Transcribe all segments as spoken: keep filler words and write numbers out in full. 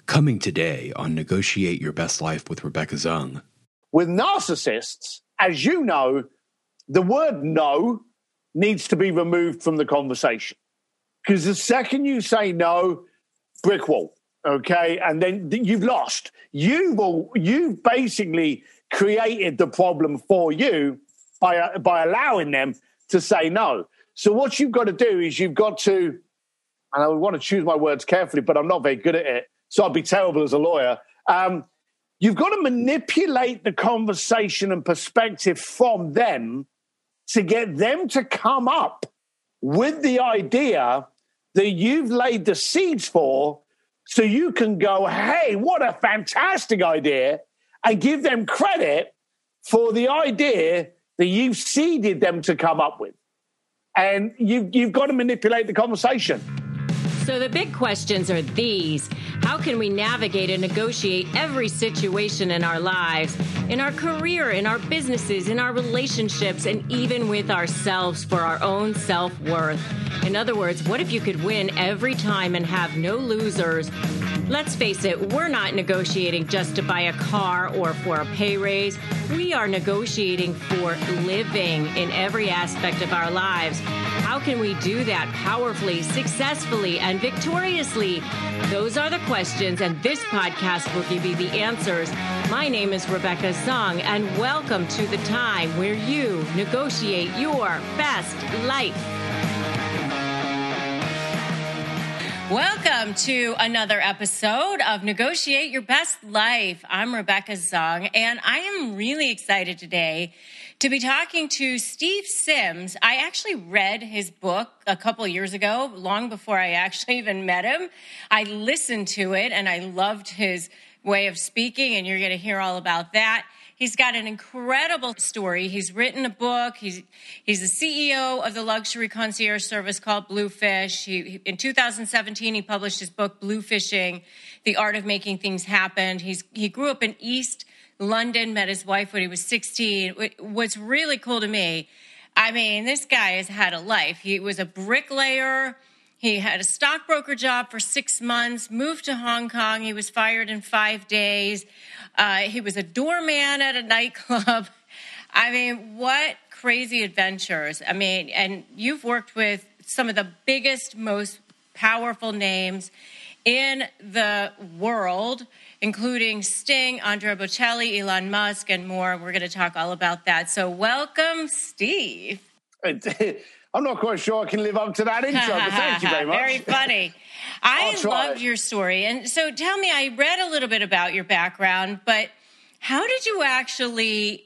Coming today on Negotiate Your Best Life with Rebecca Zung. With narcissists, as you know, the word no needs to be removed from the conversation. Because the second you say no, brick wall, okay? And then you've lost. You will, you've basically created the problem for you by, by allowing them to say no. So what you've got to do is you've got to, and I want to choose my words carefully, but I'm not very good at it, so I'd be terrible as a lawyer. Um, you've got to manipulate the conversation and perspective from them to get them to come up with the idea that you've laid the seeds for, so you can go, hey, what a fantastic idea, and give them credit for the idea that you've seeded them to come up with. And you've, you've got to manipulate the conversation. So the big questions are these. How can we navigate and negotiate every situation in our lives, in our career, in our businesses, in our relationships, and even with ourselves for our own self-worth? In other words, what if you could win every time and have no losers? Let's face it, we're not negotiating just to buy a car or for a pay raise. We are negotiating for living in every aspect of our lives. How can we do that powerfully, successfully, and victoriously? Those are the questions, and this podcast will give you the answers. My name is Rebecca Zung, and welcome to the time where you negotiate your best life. Welcome to another episode of Negotiate Your Best Life. I'm Rebecca Zung, and I am really excited today to be talking to Steve Sims. I actually read his book a couple years ago, long before I actually even met him. I listened to it, and I loved his way of speaking, and you're going to hear all about that. He's got an incredible story. He's written a book. He's he's the C E O of the luxury concierge service called Bluefish. He, in two thousand seventeen, he published his book, Bluefishing, The Art of Making Things Happen. He's He grew up in East London, met his wife when he was sixteen. What's really cool to me, I mean, this guy has had a life. He was a bricklayer. He had a stockbroker job for six months, moved to Hong Kong. He was fired in five days. Uh, he was a doorman at a nightclub. I mean, what crazy adventures. I mean, and you've worked with some of the biggest, most powerful names in the world, including Sting, Andrea Bocelli, Elon Musk, and more. We're going to talk all about that. So welcome, Steve. I'm not quite sure I can live up to that intro, but thank you very much. Very funny. I loved your story. And so tell me, I read a little bit about your background, but how did you actually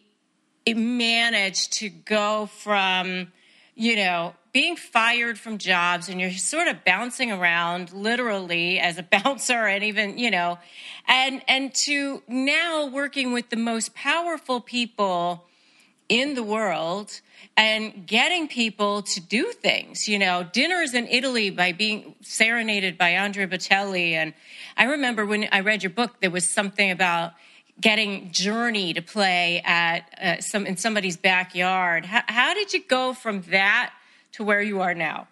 manage to go from, you know, being fired from jobs and you're sort of bouncing around literally as a bouncer and even, you know, and, and to now working with the most powerful people in the world and getting people to do things, you know, dinners in Italy by being serenaded by Andrea Bocelli. And I remember when I read your book, there was something about getting Journey to play at uh, some in somebody's backyard. How, how did you go from that to where you are now?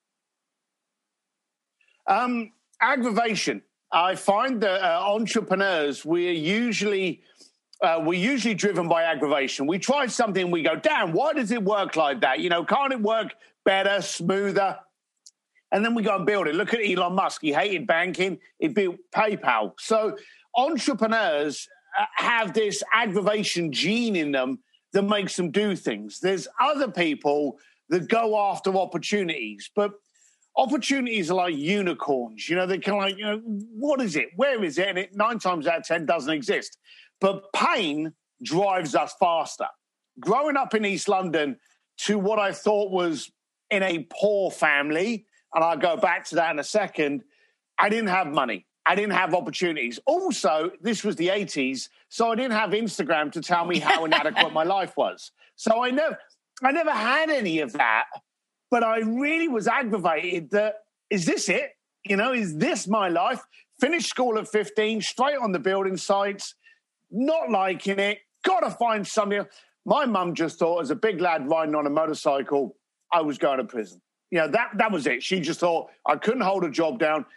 Um, aggravation. I find that uh, entrepreneurs, we're usually... Uh, we're usually driven by aggravation. We try something, we go, damn, why does it work like that? You know, can't it work better, smoother? And then we go and build it. Look at Elon Musk. He hated banking. He built PayPal. So entrepreneurs uh, have this aggravation gene in them that makes them do things. There's other people that go after opportunities, but opportunities are like unicorns. You know, they can like, you know, what is it? Where is it? And it nine times out of ten doesn't exist. But pain drives us faster. Growing up in East London to what I thought was in a poor family, and I'll go back to that in a second, I didn't have money. I didn't have opportunities. Also, this was the eighties, so I didn't have Instagram to tell me how inadequate my life was. So I never, I never had any of that, but I really was aggravated that, is this it? You know, is this my life? Finished school at fifteen, straight on the building sites, not liking it, got to find something. My mum just thought, as a big lad riding on a motorcycle, I was going to prison. You know, that that was it. She just thought I couldn't hold a job down.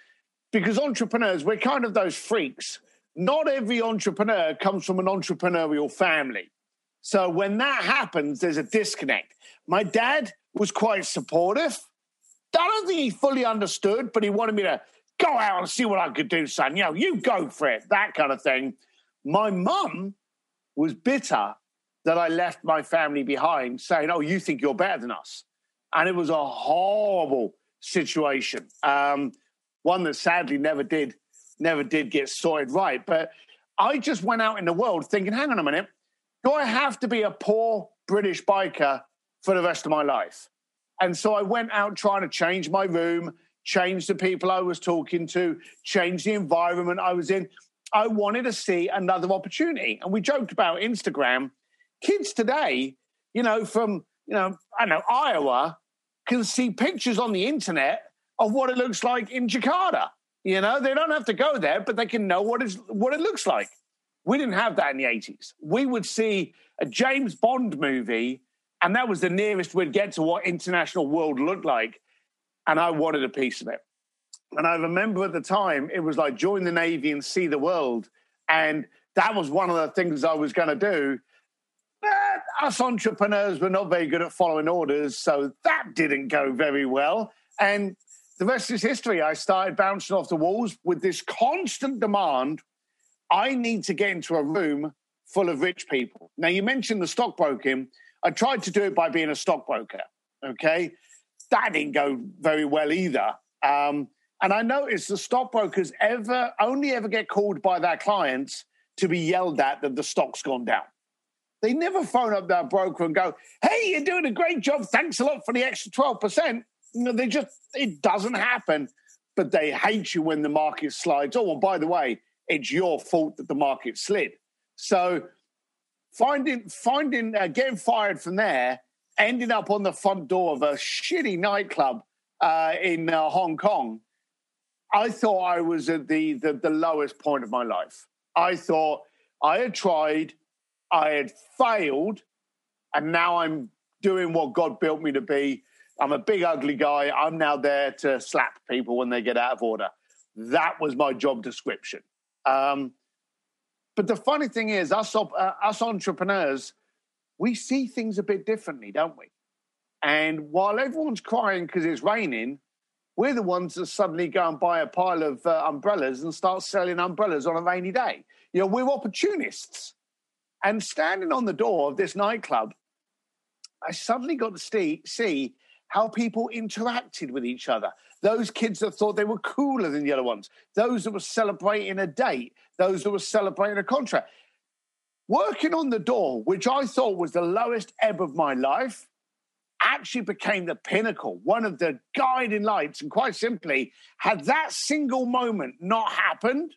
because entrepreneurs, we're kind of those freaks. Not every entrepreneur comes from an entrepreneurial family. So when that happens, there's a disconnect. My dad was quite supportive. I don't think he fully understood, but he wanted me to go out and see what I could do, son. You know, you go for it, that kind of thing. My mum was bitter that I left my family behind, saying, oh, you think you're better than us. And it was a horrible situation, um, one that sadly never did, never did get sorted right. But I just went out in the world thinking, hang on a minute, do I have to be a poor British biker for the rest of my life? And so I went out trying to change my room, change the people I was talking to, change the environment I was in. I wanted to see another opportunity. And we joked about Instagram. Kids today, you know, from, you know, I don't know, Iowa, can see pictures on the internet of what it looks like in Jakarta. You know, they don't have to go there, but they can know what, is, what it looks like. We didn't have that in the eighties. We would see a James Bond movie, and that was the nearest we'd get to what international world looked like. And I wanted a piece of it. And I remember at the time, it was like join the Navy and see the world. And that was one of the things I was going to do. But us entrepreneurs were not very good at following orders, so that didn't go very well. And the rest is history. I started bouncing off the walls with this constant demand. I need to get into a room full of rich people. Now, you mentioned the stockbroking. I tried to do it by being a stockbroker, okay? That didn't go very well either. Um, and I noticed the stockbrokers ever only ever get called by their clients to be yelled at that the stock's gone down. They never phone up their broker and go, hey, you're doing a great job. Thanks a lot for the extra twelve percent. You know, they just, it doesn't happen. But they hate you when the market slides. Oh, and by the way, it's your fault that the market slid. So finding, finding, uh, getting fired from there, ending up on the front door of a shitty nightclub uh, in uh, Hong Kong, I thought I was at the, the the lowest point of my life. I thought I had tried, I had failed, and now I'm doing what God built me to be. I'm a big, ugly guy. I'm now there to slap people when they get out of order. That was my job description. Um, but the funny thing is, us, uh, us entrepreneurs, we see things a bit differently, don't we? And while everyone's crying because it's raining, we're the ones that suddenly go and buy a pile of uh, umbrellas and start selling umbrellas on a rainy day. You know, we're opportunists. And standing on the door of this nightclub, I suddenly got to see, see how people interacted with each other. Those kids that thought they were cooler than the other ones. Those that were celebrating a date. Those that were celebrating a contract. Working on the door, which I thought was the lowest ebb of my life, actually became the pinnacle, one of the guiding lights. And quite simply, had that single moment not happened,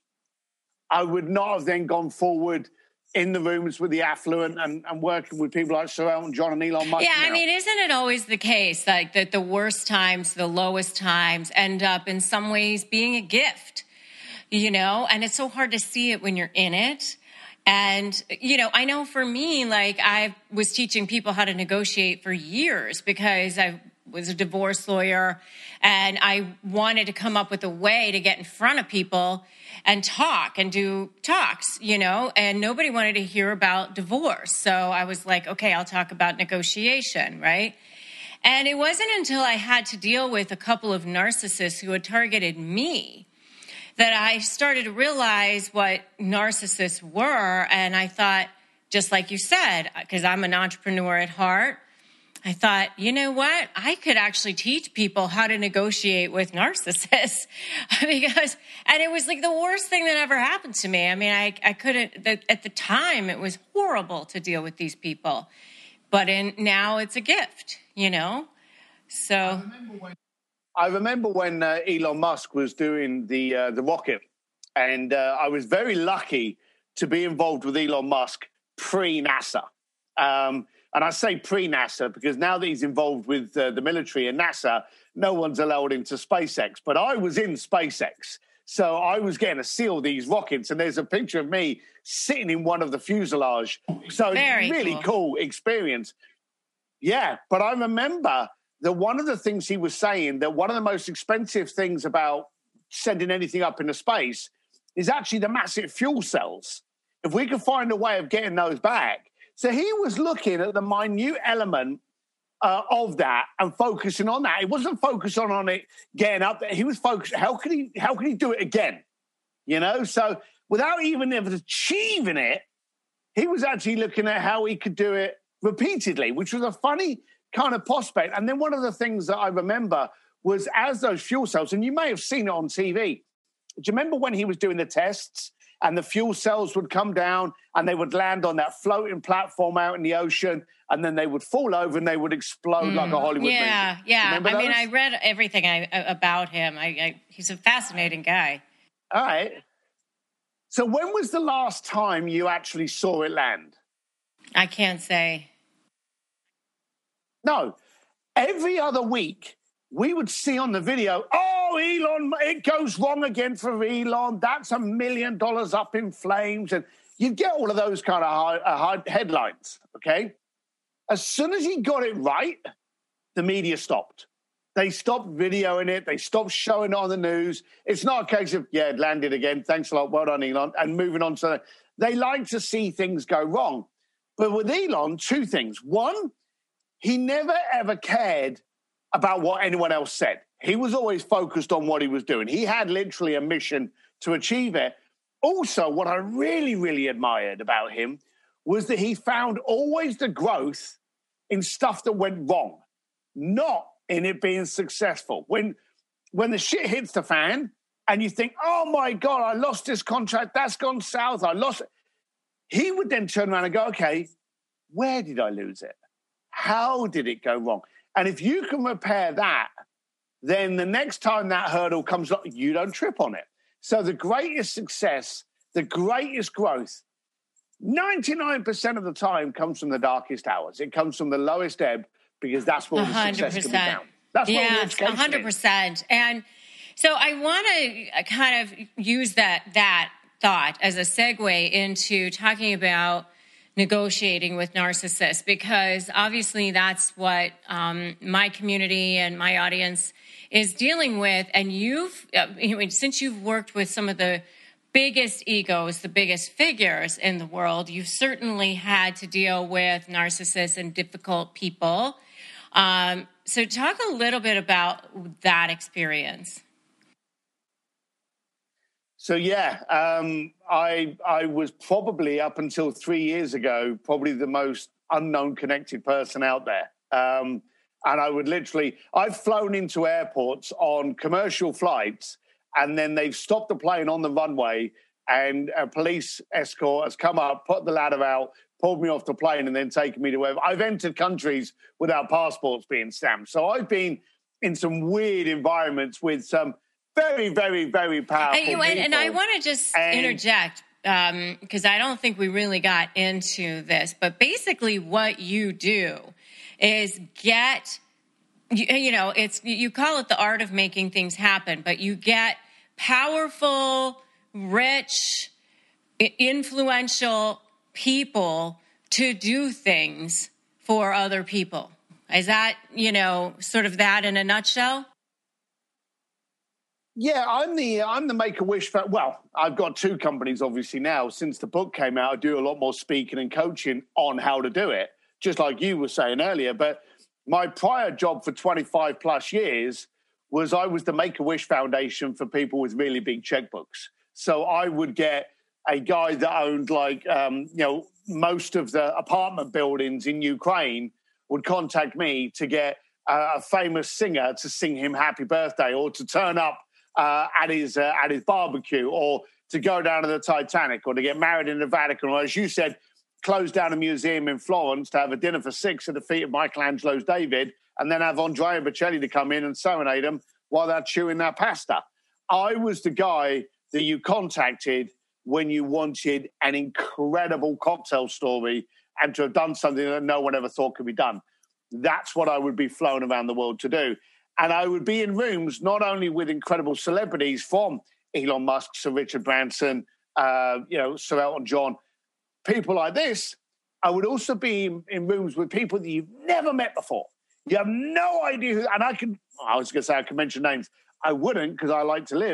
I would not have then gone forward in the rooms with the affluent and, and working with people like Sir Elton John and Elon Musk. Yeah, now. I mean, isn't it always the case like that the worst times, the lowest times end up in some ways being a gift, you know? And it's so hard to see it when you're in it. And, you know, I know for me, like I was teaching people how to negotiate for years because I was a divorce lawyer and I wanted to come up with a way to get in front of people and talk and do talks, you know, and nobody wanted to hear about divorce. So I was like, okay, I'll talk about negotiation, right? And it wasn't until I had to deal with a couple of narcissists who had targeted me that I started to realize what narcissists were. And I thought, just like you said, because I'm an entrepreneur at heart, I thought, you know what? I could actually teach people how to negotiate with narcissists because, and it was like the worst thing that ever happened to me. I mean, I, I couldn't, the, at the time, it was horrible to deal with these people, but in, now it's a gift, you know? So. I remember when, I remember when uh, Elon Musk was doing the, uh, the rocket, and uh, I was very lucky to be involved with Elon Musk pre-NASA. Um, And I say pre-NASA because now that he's involved with uh, the military and NASA, no one's allowed into SpaceX. But I was in SpaceX, so I was getting to see all these rockets. And there's a picture of me sitting in one of the fuselage. So Very really cool. cool experience. Yeah, but I remember that one of the things he was saying, that one of the most expensive things about sending anything up into space is actually the massive fuel cells. If we could find a way of getting those back. So he was looking at the minute element uh, of that and focusing on that. He wasn't focusing on it getting up there. He was focused, how could he, how could he do it again? You know, so without even ever achieving it, he was actually looking at how he could do it repeatedly, which was a funny kind of prospect. And then one of the things that I remember was as those fuel cells, and you may have seen it on T V, do you remember when he was doing the tests and the fuel cells would come down and they would land on that floating platform out in the ocean and then they would fall over and they would explode mm. like a Hollywood movie? Yeah, yeah. I those? mean, I read everything I, about him. I, I, he's a fascinating guy. All right. So when was the last time you actually saw it land? I can't say. No. Every other week, we would see on the video, oh, Elon, it goes wrong again for Elon. That's a million dollars up in flames. And you'd get all of those kind of hard, uh, hard headlines, okay? As soon as he got it right, the media stopped. They stopped videoing it. They stopped showing it on the news. It's not a case of, yeah, it landed again. Thanks a lot. Well done, Elon. And moving on to that. They like to see things go wrong. But with Elon, two things. One, he never, ever cared about what anyone else said. He was always focused on what he was doing. He had literally a mission to achieve it. Also, what I really, really admired about him was that he found always the growth in stuff that went wrong, not in it being successful. When when the shit hits the fan and you think, oh my God, I lost this contract, that's gone south, I lost it. He would then turn around and go, okay, where did I lose it? How did it go wrong? And if you can repair that, then the next time that hurdle comes up, you don't trip on it. So the greatest success, the greatest growth, ninety-nine percent of the time comes from the darkest hours. It comes from the lowest ebb, because that's where the success can be found. That's what yeah, education one hundred percent. And so I want to kind of use that that thought as a segue into talking about negotiating with narcissists, because obviously that's what um, my community and my audience is dealing with. And you've, I mean, since you've worked with some of the biggest egos, the biggest figures in the world, you've certainly had to deal with narcissists and difficult people. Um, so talk a little bit about that experience. So, yeah, um, I I was probably, up until three years ago, probably the most unknown connected person out there. Um, and I would literally, I've flown into airports on commercial flights, and then they've stopped the plane on the runway, and a police escort has come up, put the ladder out, pulled me off the plane, and then taken me to wherever. I've entered countries without passports being stamped. So I've been in some weird environments with some very, very, very powerful and, people. And I want to just and, interject, because um, I don't think we really got into this. But basically what you do is get, you, you know, it's you call it the art of making things happen, but you get powerful, rich, influential people to do things for other people. Is that, you know, sort of that in a nutshell? Yeah, I'm the I'm the Make-A-Wish. Fa- well, I've got two companies, obviously, now. Since the book came out, I do a lot more speaking and coaching on how to do it, just like you were saying earlier. But my prior job for twenty-five plus years was I was the Make-A-Wish Foundation for people with really big checkbooks. So I would get a guy that owned, like, um, you know, most of the apartment buildings in Ukraine would contact me to get uh, a famous singer to sing him happy birthday, or to turn up Uh, at his uh, at his barbecue, or to go down to the Titanic, or to get married in the Vatican, or, as you said, close down a museum in Florence to have a dinner for six at the feet of Michelangelo's David, and then have Andrea Bocelli to come in and serenade them while they're chewing their pasta. I was the guy that you contacted when you wanted an incredible cocktail story and to have done something that no one ever thought could be done. That's what I would be flown around the world to do. And I would be in rooms not only with incredible celebrities from Elon Musk, Sir Richard Branson, uh, you know, Sir Elton John, people like this. I would also be in, in rooms with people that you've never met before. You have no idea who, and I can, I was going to say I can mention names. I wouldn't, because I like to live.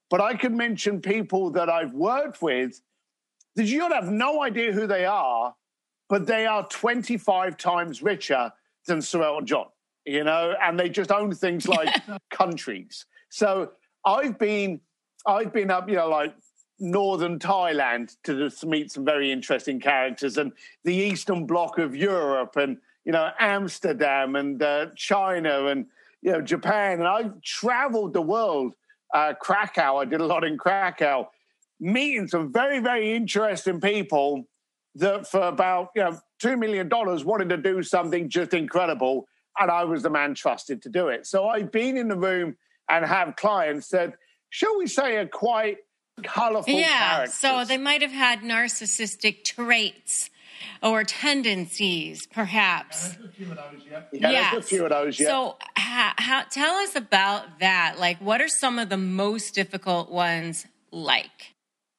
but I could mention people that I've worked with that you'd have no idea who they are, but they are twenty-five times richer than Sir Elton John, you know, and they just own things like countries. So I've been, I've been up, you know, like northern Thailand to just meet some very interesting characters, and the Eastern Bloc of Europe, and, you know, Amsterdam and uh, China and, you know, Japan. And I've traveled the world, uh, Krakow, I did a lot in Krakow, meeting some very, very interesting people that for about, you know, two million dollars wanted to do something just incredible, and I was the man trusted to do it. So I've been in the room and have clients that, shall we say, are quite colorful yeah, characters. So they might have had narcissistic traits or tendencies, perhaps. Yeah, there's a few of those, yeah. Yeah, yes. there's a few of those, yeah. So ha, how, tell us about that. Like, what are some of the most difficult ones like?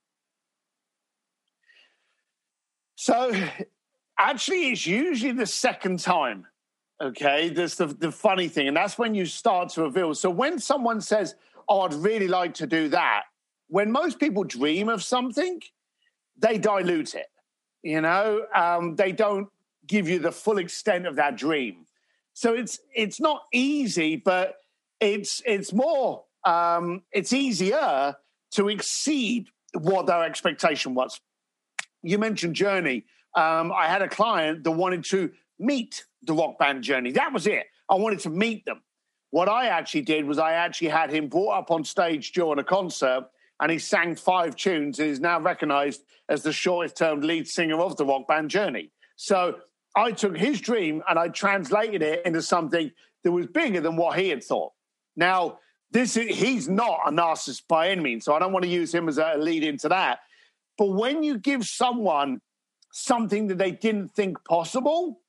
So actually, it's usually the second time, okay? That's the, the funny thing, and that's when you start to reveal. So when someone says, oh, I'd really like to do that, when most people dream of something, they dilute it, you know? Um, they don't give you the full extent of that dream. So it's it's not easy, but it's it's more, um, it's easier to exceed what their expectation was. You mentioned Journey. Um, I had a client that wanted to meet the rock band Journey. That was it. I wanted to meet them. What I actually did was I actually had him brought up on stage during a concert, and he sang five tunes and is now recognized as the shortest-term lead singer of the rock band Journey. So I took his dream and I translated it into something that was bigger than what he had thought. Now, this is, he's not a narcissist by any means, so I don't want to use him as a lead into that. But when you give someone something that they didn't think possible,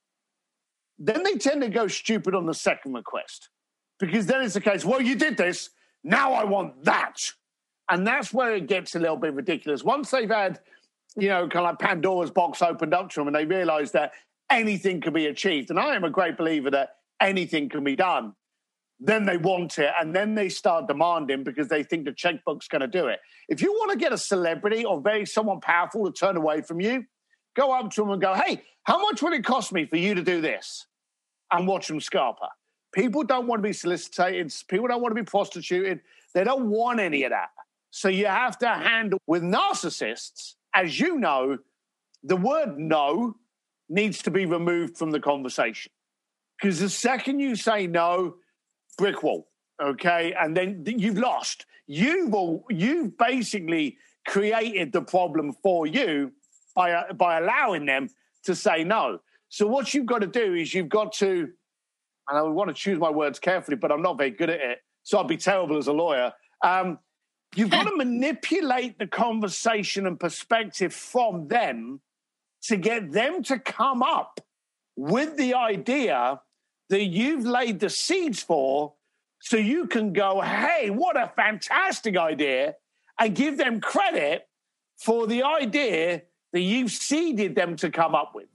then they tend to go stupid on the second request. Because then it's the case, well, you did this, now I want that. And that's where it gets a little bit ridiculous. Once they've had, you know, kind of like Pandora's box opened up to them and they realize that anything can be achieved, and I am a great believer that anything can be done, then they want it, and then they start demanding because they think the checkbook's going to do it. If you want to get a celebrity or very someone powerful to turn away from you, go up to them and go, hey, how much would it cost me for you to do this? And watch them scarper. People don't want to be solicited. People don't want to be prostituted. They don't want any of that. So you have to handle with narcissists, as you know, the word no needs to be removed from the conversation. Because the second you say no, brick wall, okay? And then you've lost. You've, you've basically created the problem for you by, by allowing them to say no. So what you've got to do is you've got to, and I want to choose my words carefully, but I'm not very good at it, so I'd be terrible as a lawyer. Um, you've got to manipulate the conversation and perspective from them to get them to come up with the idea that you've laid the seeds for, so you can go, hey, what a fantastic idea, and give them credit for the idea that you've seeded them to come up with.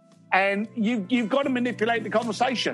And you, you've got to manipulate the conversation.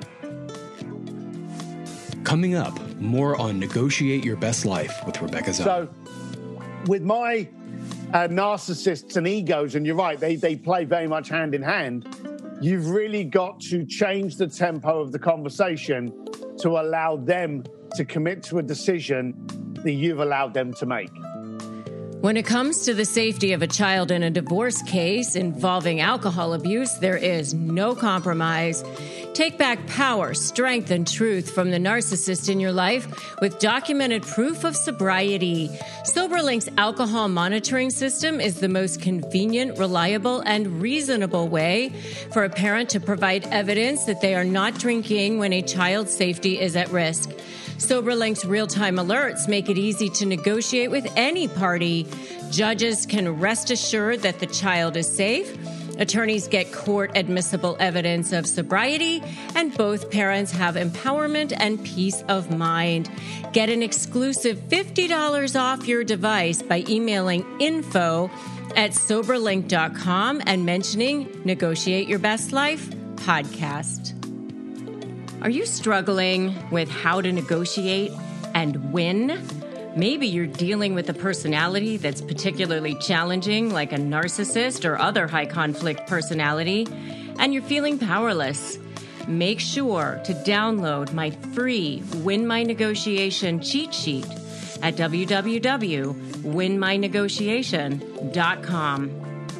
Coming up, more on Negotiate Your Best Life with Rebecca Zung. So with my uh, narcissists and egos, and you're right, they, they play very much hand in hand, you've really got to change the tempo of the conversation to allow them to commit to a decision that you've allowed them to make. When it comes to the safety of a child in a divorce case involving alcohol abuse, there is no compromise. Take back power, strength, and truth from the narcissist in your life with documented proof of sobriety. SoberLink's alcohol monitoring system is the most convenient, reliable, and reasonable way for a parent to provide evidence that they are not drinking when a child's safety is at risk. SoberLink's real-time alerts make it easy to negotiate with any party. Judges can rest assured that the child is safe. Attorneys get court-admissible evidence of sobriety, and both parents have empowerment and peace of mind. Get an exclusive fifty dollars off your device by emailing info at soberlink dot com and mentioning Negotiate Your Best Life podcast. Are you struggling with how to negotiate and win? Maybe you're dealing with a personality that's particularly challenging, like a narcissist or other high conflict personality, and you're feeling powerless. Make sure to download my free Win My Negotiation cheat sheet at w w w dot win my negotiation dot com.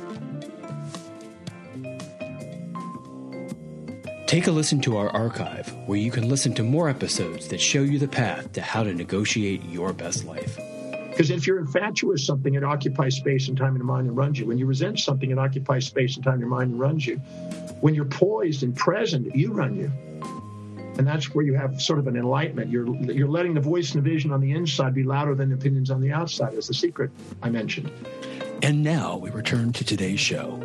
Take a listen to our archive, where you can listen to more episodes that show you the path to how to negotiate your best life. Because if you're infatuated with something, it occupies space and time in your mind and runs you. When you resent something, it occupies space and time in your mind and runs you. When you're poised and present, you run you. And that's where you have sort of an enlightenment. You're you're letting the voice and the vision on the inside be louder than the opinions on the outside. Is the secret I mentioned. And now we return to today's show.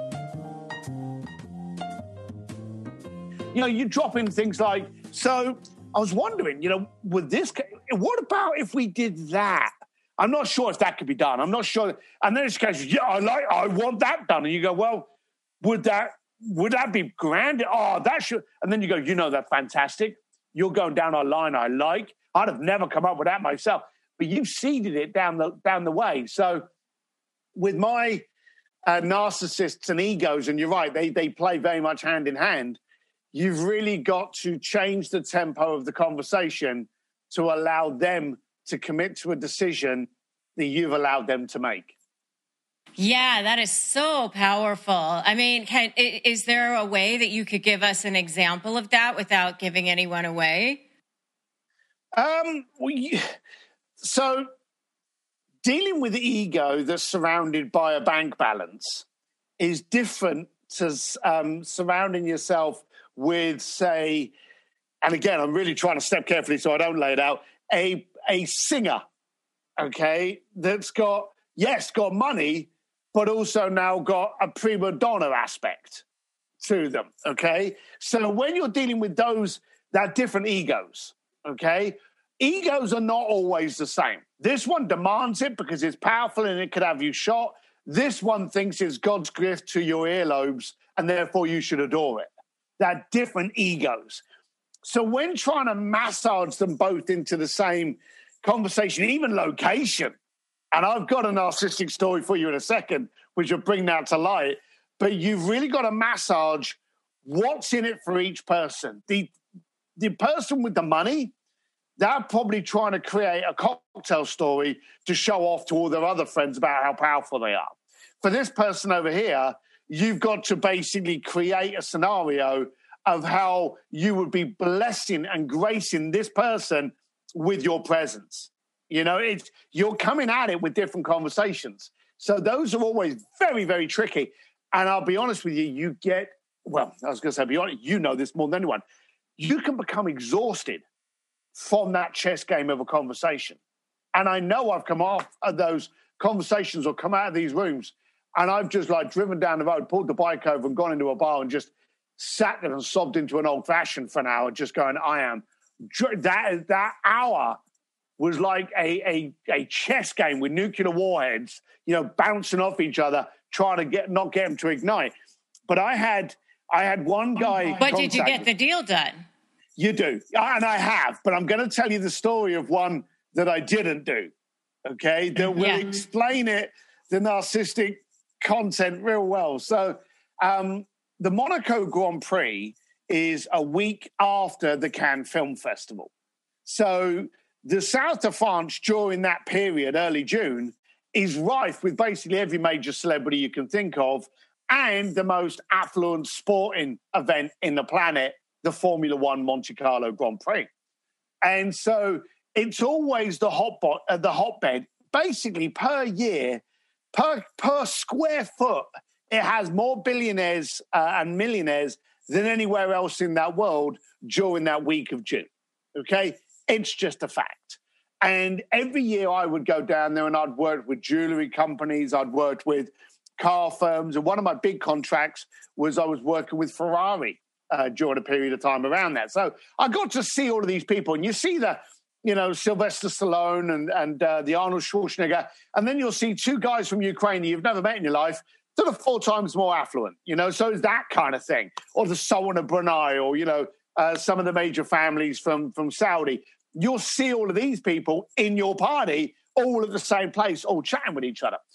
You know, you drop in things like, so I was wondering, you know, with this, what about if we did that? I'm not sure if that could be done. I'm not sure. And then it's goes, yeah, I like, I want that done. And you go, well, would that, would that be grand? Oh, that should. And then you go, you know, that's fantastic. You're going down a line I like. I'd have never come up with that myself. But you've seeded it down the down the way. So with my uh, narcissists and egos, and you're right, they they play very much hand in hand. You've really got to change the tempo of the conversation to allow them to commit to a decision that you've allowed them to make. Yeah, that is so powerful. I mean, can, is there a way that you could give us an example of that without giving anyone away? Um, we, so dealing with the ego that's surrounded by a bank balance is different to um, surrounding yourself with, say, and again, I'm really trying to step carefully so I don't lay it out, a, a singer, okay, that's got, yes, got money, but also now got a prima donna aspect to them, okay? So when you're dealing with those, that different egos, okay, egos are not always the same. This one demands it because it's powerful and it could have you shot. This one thinks it's God's gift to your earlobes and therefore you should adore it. They're different egos. So when trying to massage them both into the same conversation, even location, and I've got a narcissistic story for you in a second, which will bring that to light. But you've really got to massage what's in it for each person. The, the person with the money, they're probably trying to create a cocktail story to show off to all their other friends about how powerful they are. For this person over here, you've got to basically create a scenario of how you would be blessing and gracing this person with your presence. You know, it's, you're coming at it with different conversations. So those are always very, very tricky. And I'll be honest with you, you get, well, I was going to say, be honest, you know this more than anyone. You can become exhausted from that chess game of a conversation. And I know I've come off of those conversations or come out of these rooms and I've just like driven down the road, pulled the bike over and gone into a bar and just sat there and sobbed into an old fashioned for an hour, just going, I am, that, that hour was like a, a, a chess game with nuclear warheads, you know, bouncing off each other, trying to get not get them to ignite. But I had I had one guy. But did you get the deal done? You do, and I have. But I'm going to tell you the story of one that I didn't do. Okay, that will yeah. explain it, the narcissistic content, real well. So, um, the Monaco Grand Prix is a week after the Cannes Film Festival. So the south of France during that period, early June, is rife with basically every major celebrity you can think of and the most affluent sporting event in the planet, the Formula One Monte Carlo Grand Prix. And so it's always the hotbot, uh, the hotbed. Basically, per year, per, per square foot, it has more billionaires uh, and millionaires than anywhere else in that world during that week of June, okay? It's just a fact. And every year I would go down there and I'd work with jewelry companies, I'd worked with car firms. And one of my big contracts was I was working with Ferrari uh, during a period of time around that. So I got to see all of these people. And you see the, you know, Sylvester Stallone and, and uh, the Arnold Schwarzenegger. And then you'll see two guys from Ukraine that you've never met in your life that are four times more affluent, you know, so it's that kind of thing. Or the Sultan of Brunei or, you know, uh, some of the major families from, from Saudi. you'll see all of these people in your party all at the same place, all chatting with each other.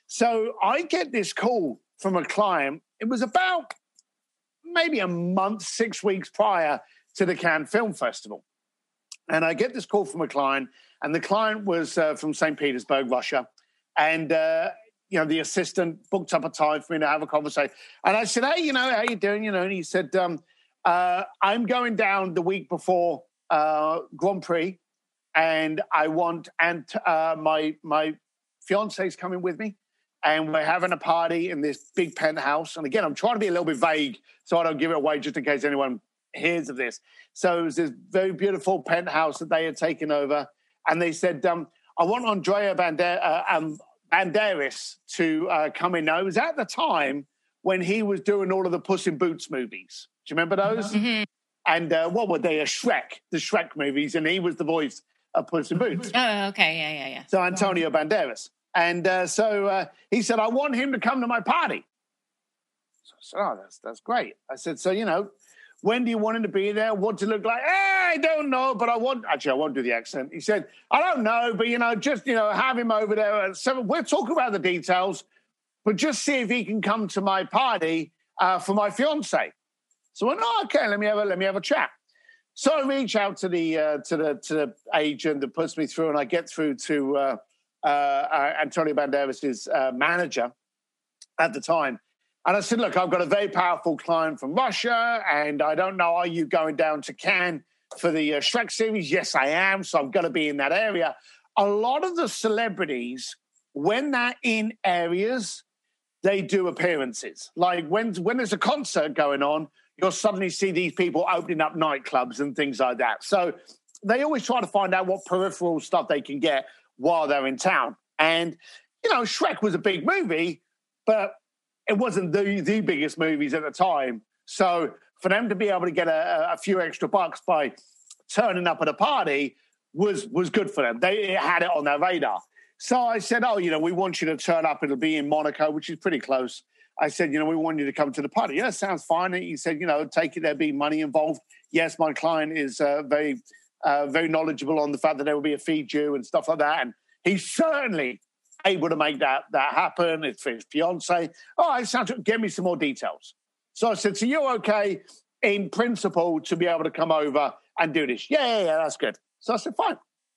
So I get this call from a client. It was about maybe a month, six weeks prior to the Cannes Film Festival. And I get this call from a client, and the client was uh, from Saint Petersburg, Russia. And, uh, you know, the assistant booked up a time for me to have a conversation. And I said, hey, you know, how you doing? You know, and he said, um, uh, I'm going down the week before uh, Grand Prix, and I want, and uh, my my fiance's coming with me, and we're having a party in this big penthouse. And again, I'm trying to be a little bit vague so I don't give it away just in case anyone hears of this. So it was this very beautiful penthouse that they had taken over. And they said, um, I want Andrea Bander- uh, um, Banderas to uh, come in. Now, it was at the time when he was doing all of the Puss in Boots movies. Do you remember those? Mm-hmm. And uh, what were they? A Shrek, the Shrek movies. And he was the voice of Puss in Boots. Oh, okay. Yeah, yeah, yeah. So Antonio Banderas. And uh, so uh, he said, I want him to come to my party. So I said, oh, that's, that's great. I said, so, you know, when do you want him to be there? What to look like? Eh, I don't know, but I want... Actually, I won't do the accent. He said, I don't know, but, you know, just, you know, have him over there at seven. We'll talk about the details, but just see if he can come to my party uh, for my fiancé. So I went, oh, okay, let me have a, let me have a chat. So I reach out to the, uh, to the, to the agent that puts me through, and I get through to uh, uh, uh, Antonio Banderas' uh, manager at the time. And I said, look, I've got a very powerful client from Russia, and I don't know, are you going down to Cannes for the uh, Shrek series? Yes, I am, so I'm going to be in that area. A lot of the celebrities, when they're in areas, they do appearances. Like when, when there's a concert going on, you'll suddenly see these people opening up nightclubs and things like that. So they always try to find out what peripheral stuff they can get while they're in town. And, you know, Shrek was a big movie, but it wasn't the, the biggest movies at the time. So for them to be able to get a, a few extra bucks by turning up at a party was was good for them. They had it on their radar. So I said, oh, you know, we want you to turn up. It'll be in Monaco, which is pretty close. I said, you know, we want you to come to the party. Yeah, sounds fine. And he said, you know, take it, there'll be money involved. Yes, my client is uh, very, uh, very knowledgeable on the fact that there will be a fee due and stuff like that. And he's certainly able to make that that happen. It's for his fiance. Oh, I sound to give me some more details. So I said, so you're okay in principle to be able to come over and do this? Yeah, yeah, yeah, that's good. So I said, fine.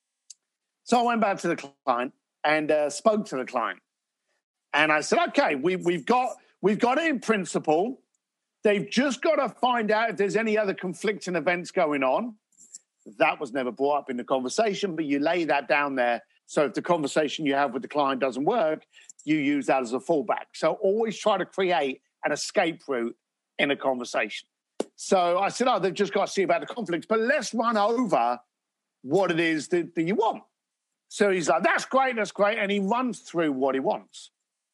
So I went back to the client and uh, spoke to the client. And I said, okay, we, we've got we've got it in principle. They've just got to find out if there's any other conflicting events going on. That was never brought up in the conversation, but you lay that down there. So if the conversation you have with the client doesn't work, you use that as a fallback. So always try to create an escape route in a conversation. So I said, oh, they've just got to see about the conflicts, but let's run over what it is that, that you want. So he's like, that's great, that's great. And he runs through what he wants.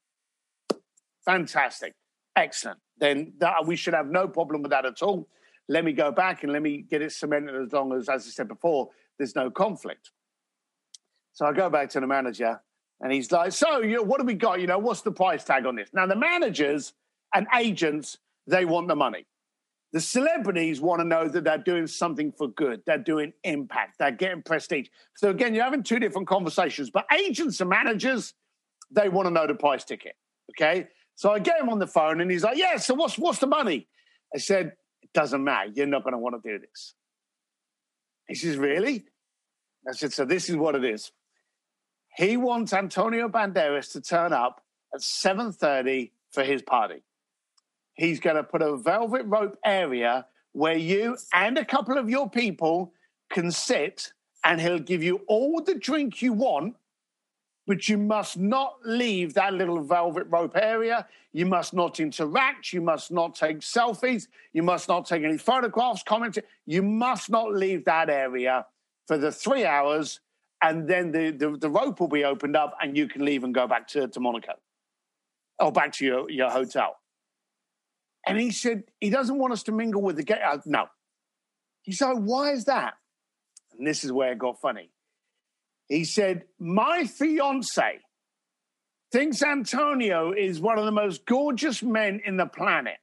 Fantastic. Excellent. Then that, we should have no problem with that at all. Let me go back and let me get it cemented as long as, as I said before, there's no conflict. So I go back to the manager and he's like, so, you know, what have we got? You know, what's the price tag on this? Now, the managers and agents, they want the money. The celebrities want to know that they're doing something for good. They're doing impact. They're getting prestige. So, again, you're having two different conversations. But agents and managers, they want to know the price ticket, okay? So I get him on the phone and he's like, yeah, so what's what's the money? I said, it doesn't matter. You're not going to want to do this. He says, really? I said, so this is what it is. He wants Antonio Banderas to turn up at seven thirty for his party. He's going to put a velvet rope area where you and a couple of your people can sit, and he'll give you all the drink you want, but you must not leave that little velvet rope area. You must not interact. You must not take selfies. You must not take any photographs, comments. You must not leave that area for the three hours, and then the, the, the rope will be opened up and you can leave and go back to, to Monaco or back to your, your hotel. And he said, he doesn't want us to mingle with the guests. Uh, no. He said, why is that? And this is where it got funny. He said, my fiance thinks Antonio is one of the most gorgeous men in the planet.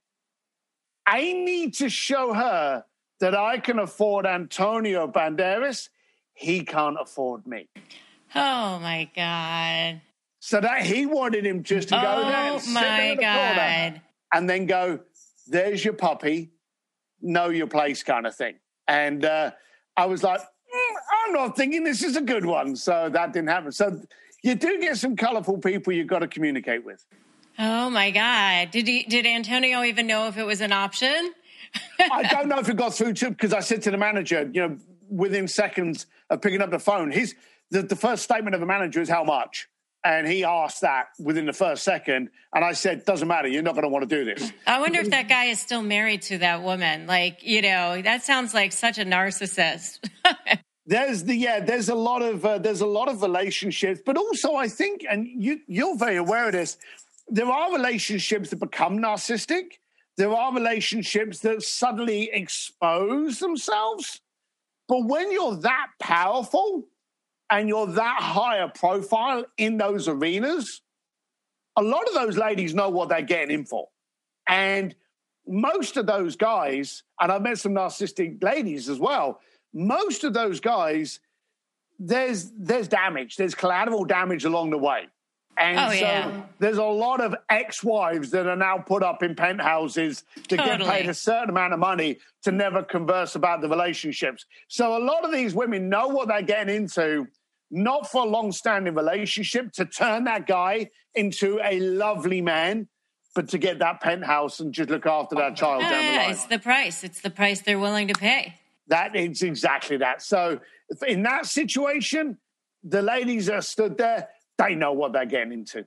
I need to show her that I can afford Antonio Banderas. he can't afford me. Oh, my God. So that he wanted him just to go oh, there and sit my there in the God. corner and then go, there's your puppy, know your place kind of thing. And uh, I was like, mm, I'm not thinking this is a good one. So that didn't happen. So you do get some colorful people you've got to communicate with. Oh, my God. Did he? Did Antonio even know if it was an option? I don't know if it got through to, because I said to the manager, you know, within seconds of picking up the phone, his the, the first statement of the manager is how much? And he asked that within the first second. And I said, doesn't matter. You're not going to want to do this. I wonder if that guy is still married to that woman. Like, you know, that sounds like such a narcissist. There's the, yeah, there's a lot of, uh, there's a lot of relationships, but also I think, and you, you're very aware of this, there are relationships that become narcissistic. There are relationships that suddenly expose themselves. But when you're that powerful and you're that higher profile in those arenas, a lot of those ladies know what they're getting in for. And most of those guys, and I've met some narcissistic ladies as well, most of those guys, there's there's damage. There's collateral damage along the way. And oh, so yeah. there's a lot of ex-wives that are now put up in penthouses to Totally. get paid a certain amount of money to never converse about the relationships. So a lot of these women know what they're getting into, not for a long-standing relationship, to turn that guy into a lovely man, but to get that penthouse and just look after that child Yeah, down the line. it's the price. It's the price they're willing to pay. That is exactly that. So in that situation, the ladies that stood there, they know what they're getting into.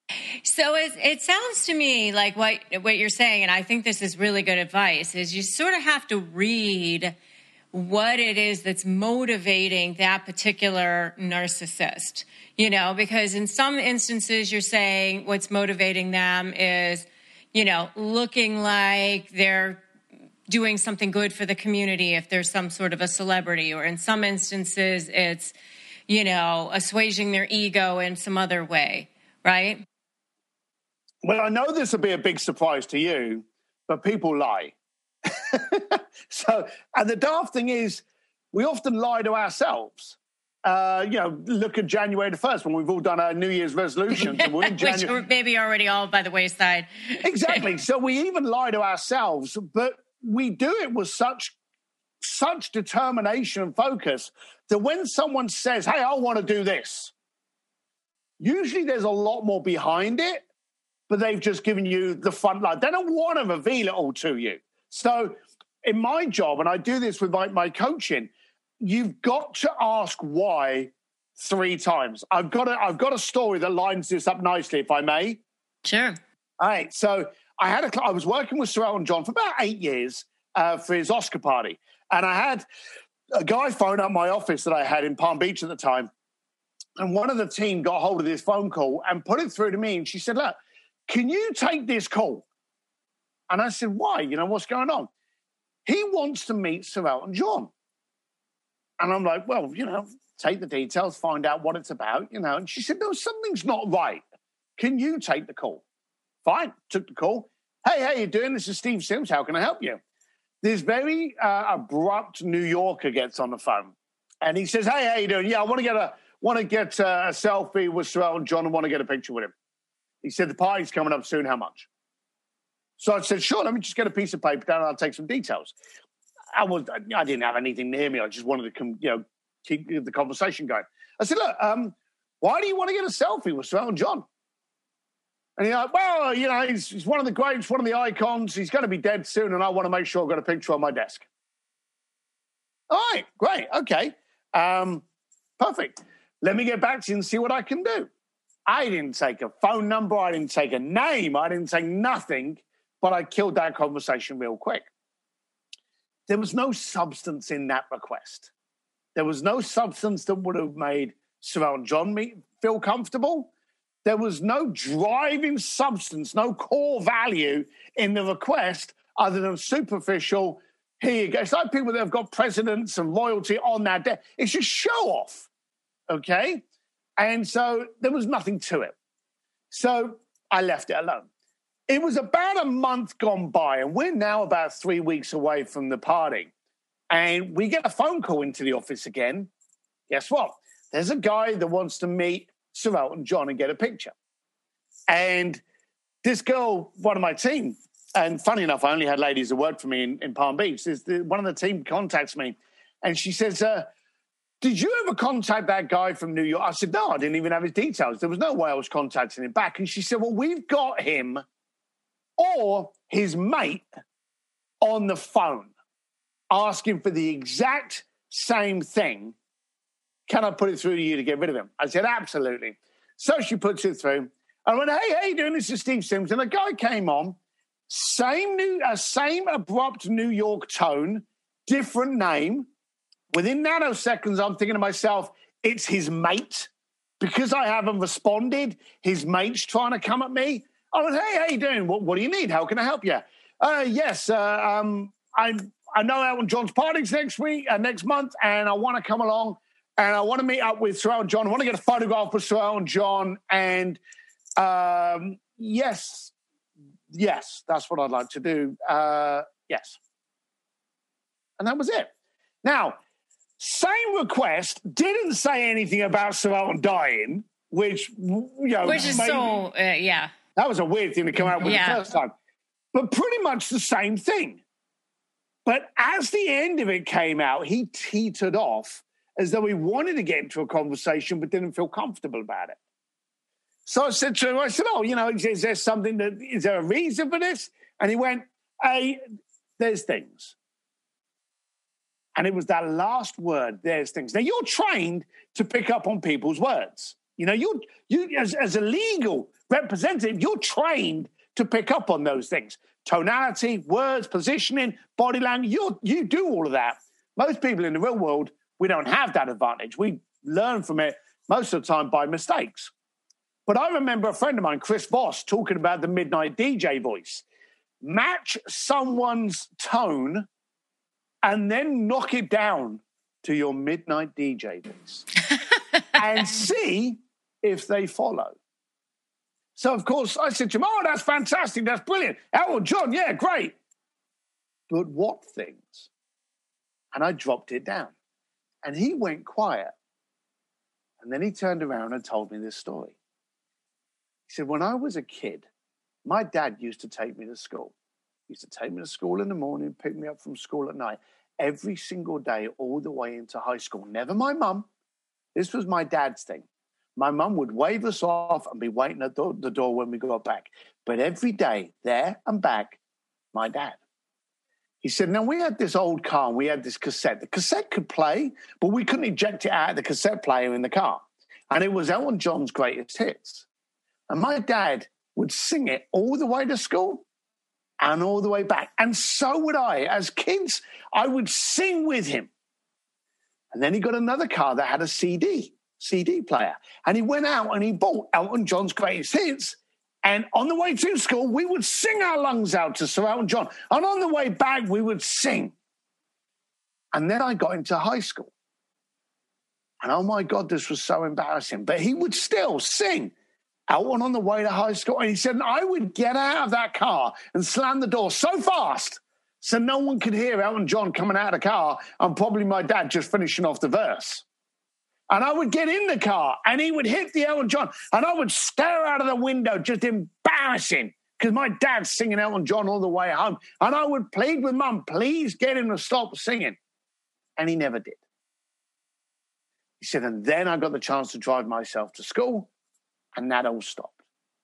So it, it sounds to me like what what you're saying, and I think this is really good advice, is you sort of have to read what it is that's motivating that particular narcissist, you know, because in some instances you're saying what's motivating them is, you know, looking like they're doing something good for the community if there's some sort of a celebrity, or in some instances it's, you know, assuaging their ego in some other way, right? Well, I know this will be a big surprise to you, but people lie. So, and the daft thing is, we often lie to ourselves. Uh, you know, look at January the first when we've all done our New Year's resolutions. And we're in Which are maybe already all by the wayside. Exactly. So we even lie to ourselves, but we do it with such such determination and focus that when someone says, hey, I want to do this, usually there's a lot more behind it, but they've just given you the front line. They don't want to reveal it all to you. So in my job, and I do this with my, my coaching, you've got to ask why three times. I've got a, I've got a story that lines this up nicely, if I may. Sure. All right. So I had a, I was working with Sir Elton John for about eight years uh, for his Oscar party. And I had a guy phone up my office that I had in Palm Beach at the time. And one of the team got hold of this phone call and put it through to me. And she said, look, can you take this call? And I said, why? You know, what's going on? He wants to meet Sir Elton John. And I'm like, well, you know, take the details, find out what it's about, you know. And she said, no, something's not right. Can you take the call? Fine, took the call. Hey, how you doing? This is Steve Sims. How can I help you? This very uh, abrupt New Yorker gets on the phone. And he says, hey, how you doing? Yeah, I want to get a want to get a, a selfie with Sir Elton John and want to get a picture with him. He said, the party's coming up soon. How much? So I said, sure, let me just get a piece of paper down and I'll take some details. I was, I didn't have anything near me. I just wanted to, you know, keep the conversation going. I said, look, um, why do you want to get a selfie with Sir Elton John? And he's like, well, you know, he's, he's one of the greats, one of the icons. He's going to be dead soon, and I want to make sure I've got a picture on my desk. All right, great, okay. Um, perfect. Let me get back to you and see what I can do. I didn't take a phone number. I didn't take a name. I didn't take nothing, but I killed that conversation real quick. There was no substance in that request. There was no substance that would have made Sir Elton John me feel comfortable. There was no driving substance, no core value in the request other than superficial, here you go. It's like people that have got presidents and royalty on their desk. It's just show off, okay? And so there was nothing to it. So I left it alone. It was about a month gone by, and we're now about three weeks away from the party. And we get a phone call into the office again. guess what? There's a guy that wants to meet Sir Elton John and get a picture. And this girl, one of my team, and funny enough, I only had ladies that worked for me in, in Palm Beach. This, the, one of the team contacts me, and she says, uh, did you ever contact that guy from New York? I said, no, I didn't even have his details. There was no way I was contacting him back. And she said, well, we've got him or his mate on the phone asking for the exact same thing. Can I put it through to you to get rid of him? I said, absolutely. So she puts it through. I went, hey, how you doing? This is Steve Sims. And a guy came on, same new, uh, same abrupt New York tone, different name. Within nanoseconds, I'm thinking to myself, it's his mate. Because I haven't responded, his mate's trying to come at me. I went, hey, how you doing? What, what do you need? How can I help you? Uh, yes, uh, um, I I know Elton John's party's next week, uh, next month, and I want to come along, and I want to meet up with Sir Elton John. I want to get a photograph with Sir Elton John, and um, yes, yes, that's what I'd like to do. Uh, yes. And that was it. Now, same request, didn't say anything about Sir Elton dying, which, you know. Which is maybe, so, uh, yeah. That was a weird thing to come out with yeah. the first time. But pretty much the same thing. But as the end of it came out, he teetered off as though he wanted to get into a conversation but didn't feel comfortable about it. So I said to him, I said, oh, you know, is, is there something that, is there a reason for this? And he went, hey, there's things. And it was that last word, there's things. Now, you're trained to pick up on people's words. You know, you you as, as a legal representative, you're trained to pick up on those things. Tonality, words, positioning, body language, you you do all of that. Most people in the real world, we don't have that advantage. We learn from it most of the time by mistakes. But I remember a friend of mine, Chris Voss, talking about the midnight D J voice. Match someone's tone and then knock it down to your midnight D J voice and see if they follow. So, of course, I said to him, oh, that's fantastic, that's brilliant. Elton John, yeah, great. But what things? And I dropped it down. And he went quiet. And then he turned around and told me this story. He said, when I was a kid, my dad used to take me to school. He used to take me to school in the morning, pick me up from school at night, every single day, all the way into high school. Never my mum. This was my dad's thing. My mum would wave us off and be waiting at the door when we got back. But every day, there and back, my dad. He said, now, we had this old car and we had this cassette. The cassette could play, but we couldn't eject it out of the cassette player in the car. And it was Elton John's greatest hits. And my dad would sing it all the way to school and all the way back. And so would I. As kids, I would sing with him. And then he got another car that had a C D. C D player. And he went out and he bought Elton John's greatest hits. And on the way to school, we would sing our lungs out to Sir Elton John. And on the way back, we would sing. And then I got into high school. And oh my God, this was so embarrassing. But he would still sing Elton on the way to high school. And he said, and I would get out of that car and slam the door so fast so no one could hear Elton John coming out of the car and probably my dad just finishing off the verse. And I would get in the car and he would hit the Elton John and I would stare out of the window, just embarrassing, because my dad's singing Elton John all the way home. And I would plead with Mum, please get him to stop singing. And he never did. He said, and then I got the chance to drive myself to school and that all stopped.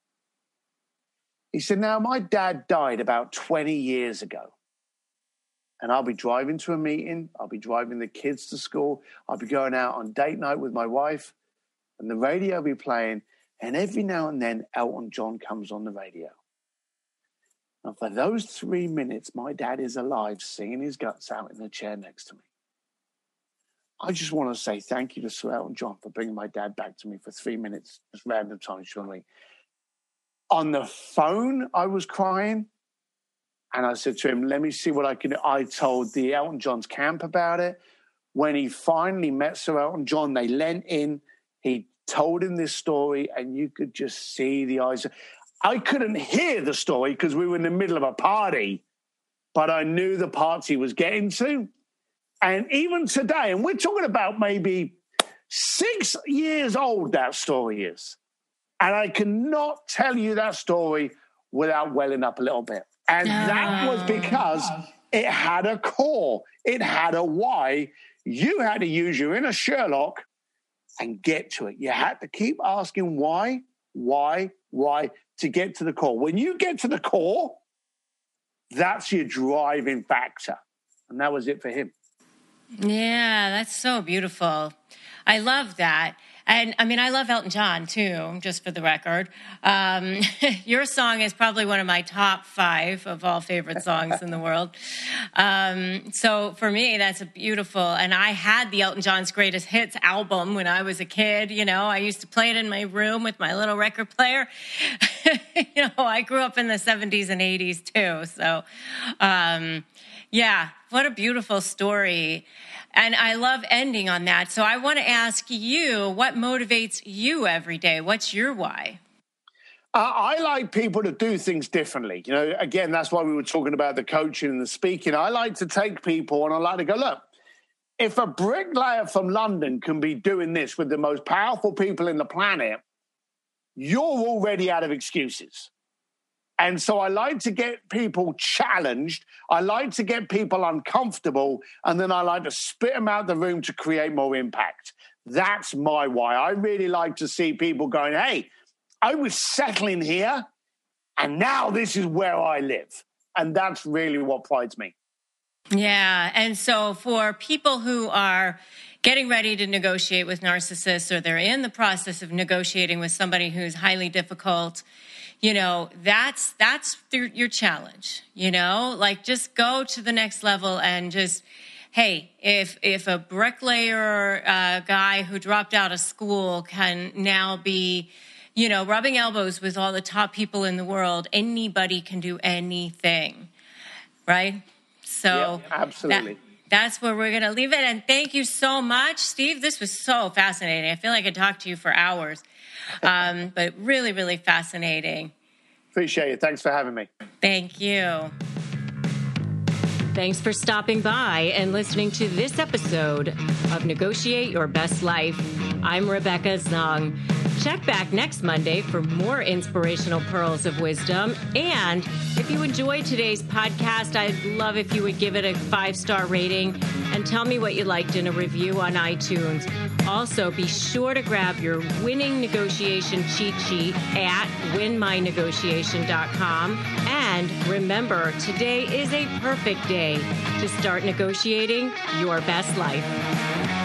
He said, now, my dad died about twenty years ago. And I'll be driving to a meeting. I'll be driving the kids to school. I'll be going out on date night with my wife. And the radio will be playing. And every now and then, Elton John comes on the radio. And for those three minutes, my dad is alive, singing his guts out in the chair next to me. I just want to say thank you to Sir Elton John for bringing my dad back to me for three minutes, just random times during the week. On the phone, I was crying. And I said to him, let me see what I can do. I told the Elton John's camp about it. When he finally met Sir Elton John, they leant in. He told him this story, and you could just see the eyes. I couldn't hear the story because we were in the middle of a party, but I knew the parts he was getting to. And even today, and we're talking about maybe Six years old, that story is. And I cannot tell you that story without welling up a little bit. And that was because it had a core. It had a why. You had to use your inner Sherlock and get to it. You had to keep asking why, why, why to get to the core. When you get to the core, that's your driving factor. And that was it for him. Yeah, that's so beautiful. I love that. And I mean, I love Elton John too, just for the record. Um, your song is probably one of my top five of all favorite songs in the world. Um, so for me, that's a beautiful, and I had the Elton John's Greatest Hits album when I was a kid. You know, I used to play it in my room with my little record player. You know, I grew up in the seventies and eighties too. So, um, yeah, what a beautiful story. And I love ending on that. So I want to ask you, what motivates you every day? What's your why? Uh, I like people to do things differently. You know, again, that's why we were talking about the coaching and the speaking. I like to take people and I like to go, look, if a bricklayer from London can be doing this with the most powerful people in the planet, you're already out of excuses. And so I like to get people challenged. I like to get people uncomfortable. And then I like to spit them out the room to create more impact. That's my why. I really like to see people going, hey, I was settling here, and now this is where I live. And that's really what prides me. Yeah. And so for people who are getting ready to negotiate with narcissists, or they're in the process of negotiating with somebody who's highly difficult, you know, that's that's your challenge, you know, like just go to the next level and just, hey, if if a bricklayer uh, guy who dropped out of school can now be, you know, rubbing elbows with all the top people in the world, anybody can do anything, right? So yep, absolutely. That, that's where we're going to leave it. And thank you so much, Steve. This was so fascinating. I feel like I could talk to you for hours. Um, but really, really fascinating. Appreciate it. Thanks for having me. Thank you. Thanks for stopping by and listening to this episode of Negotiate Your Best Life. I'm Rebecca Zung. Check back next Monday for more inspirational pearls of wisdom. And if you enjoyed today's podcast, I'd love if you would give it a five-star rating and tell me what you liked in a review on iTunes. Also, be sure to grab your winning negotiation cheat sheet at win my negotiation dot com. And remember, today is a perfect day to start negotiating your best life.